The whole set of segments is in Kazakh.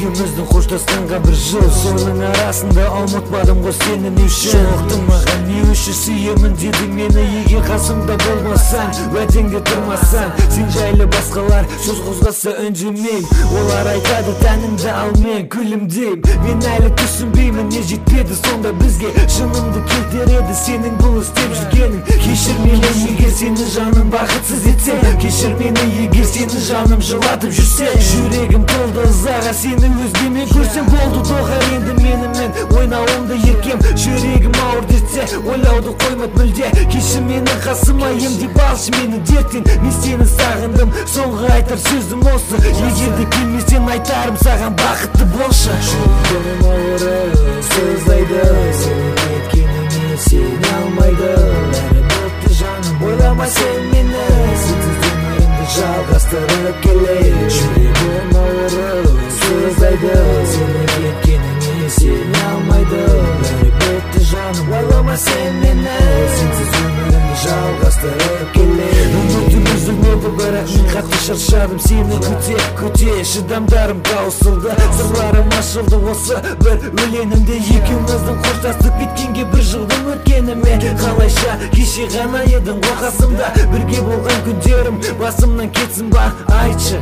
Екеуміздің қоштасқанға бір жыл, соның арасында ұмытпадым ғой сені не үшін. Жоқтың маған не үшін сүйемін дедің мені, егер қасымда болмасаң, уәдеңде тұрмасаң. Сен жайлы басқалар сөз қозғаса үндемейм, олар айтады тәніңді ал мен күлімдейм. Мен әлі түсінбеймін не жетпеді сонда бізге, шынымды келтіреді сенің бұл істеп жүргенің. Кешір мені егер сені жаным бақытсыз етсе, кешір мені егер сені жаным жылатып жүрсе. Жүрегім толды ызаға сені өзгемен көрсем болды доғар енді менімен ойнауымды еркем. Жүрегім ауыр дертсе ойлауды қоймат мүлде, кешір мені қасыма емдеп алшы мені дерттен. Мен сені сағындым, соңғы айтар сөзім осы, егер де келмесең айтарым саған бақытты болшы. Жүрегім ауыры сыздайды, сені кеткеніңе сене алмайды. Бәрі бітті жаным, ойлама сен мені, сенсіз өмірімді жалғастырып келейін. Жүрегім ауыры сыздайды, сені кеткеніңе сене алмайды. Бәрі бітті жаным, ойлама сен мені, сенсіз өмірімді жалғастырып келейін. Үмітім үзілмеді бірақ мен қатты шаршадым, сені күте шыдамдарым таусылды, сырларым ашылды осы бір өлеңімде. Екеуміздің қоштасып кеткенге бір жылдың өткеніме, қалайша кеше ғана едің ғой қасымда. Бірге болған күндерім басымнан кетсін ба, айтшы,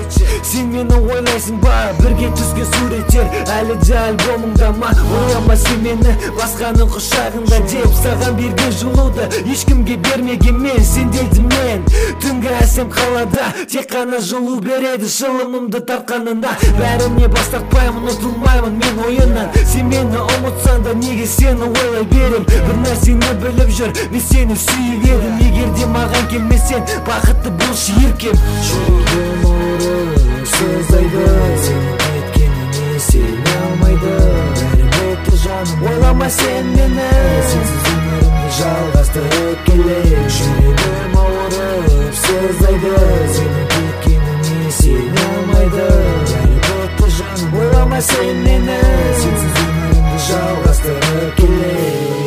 сен мені ойлайсың ба? Бірге түскен суреттер әлі де альбомыңда ма? Ойлама сен мені басқаның құшағында деп, саған берген жылуды ешкімге бермеген мен. Сенделдім мен түнгі әсем қалада, тек қана жылу береді шылымымды тартқанында. Бәріне бас тартпаймын, ұтылмаймын мен ойыннан. Сен мені ұмытсаң да неге сені ойлай берем? Бір нәрсені біліп жүр, мен сені сүйіп едім. Егер де маған келмесең бақытты болшы еркем. Жүрегім ауыры сыздайды, сені кеткеніңе сене алмайды. Бәрі бітті жаным, ойлама сен мені, сенсіз өмірімді жалғастырып келейін. Жүрегім ауырып сыздайды, сені кеткеніңе сене алмайды. Бәрі бітті жаным, ойлама сен мені, сенсіз өмірімді жалғастырып келейін.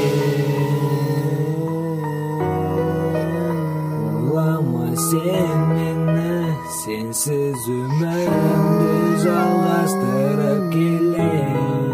Ойлама сен мені, сенсіз өмірімді жалғастырып келейін.